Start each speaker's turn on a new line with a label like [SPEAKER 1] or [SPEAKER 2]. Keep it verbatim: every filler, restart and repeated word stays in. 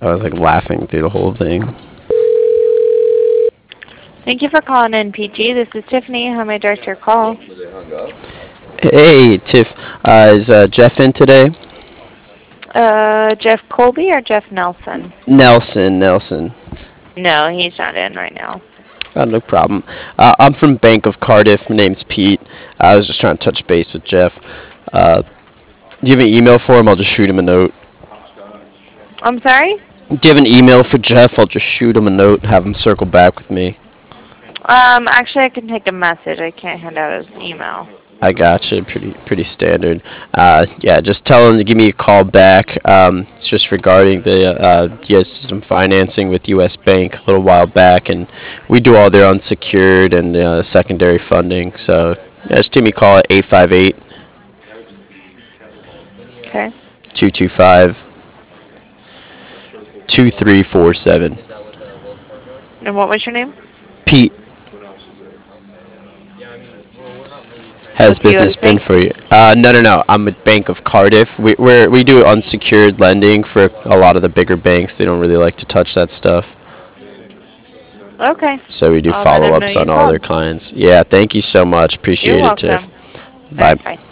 [SPEAKER 1] I was like laughing through the whole thing.
[SPEAKER 2] Thank you for calling in, P G. This is Tiffany. How may I direct your call?
[SPEAKER 1] Hey, Tiff, uh, is uh, Jeff in today?
[SPEAKER 2] Uh, Jeff Colby or Jeff Nelson?
[SPEAKER 1] Nelson, Nelson.
[SPEAKER 2] No, he's not in right now.
[SPEAKER 1] Oh, no problem. Uh, I'm from Bank of Cardiff. My name's Pete. I was just trying to touch base with Jeff. Uh, do you have an email for him? I'll just shoot him a note.
[SPEAKER 2] I'm sorry?
[SPEAKER 1] Do you have an email for Jeff? I'll just shoot him a note, have him circle back with me.
[SPEAKER 2] Um, actually, I can take a message. I can't hand out his email.
[SPEAKER 1] I gotcha. Pretty pretty standard. Uh, yeah, just tell him to give me a call back. Um, it's just regarding the uh, he has some financing with U S Bank a little while back, and we do all their unsecured and uh, secondary funding. So yeah, just give me a call at eight five eight,
[SPEAKER 2] Okay.
[SPEAKER 1] two two five, two three four seven.
[SPEAKER 2] And what was your name?
[SPEAKER 1] Pete. Has
[SPEAKER 2] With U S
[SPEAKER 1] business been
[SPEAKER 2] Bank?
[SPEAKER 1] for you? Uh, no, no, no. I'm with Bank of Cardiff. We we're, we do unsecured lending for a lot of the bigger banks. They don't really like to touch that stuff.
[SPEAKER 2] Okay.
[SPEAKER 1] So we do
[SPEAKER 2] I'll let him know
[SPEAKER 1] follow-ups
[SPEAKER 2] you
[SPEAKER 1] on all their
[SPEAKER 2] called.
[SPEAKER 1] clients. Yeah, thank you so much.
[SPEAKER 2] You're
[SPEAKER 1] Appreciate it, Tiff.
[SPEAKER 2] welcome. All
[SPEAKER 1] Bye.
[SPEAKER 2] right, bye.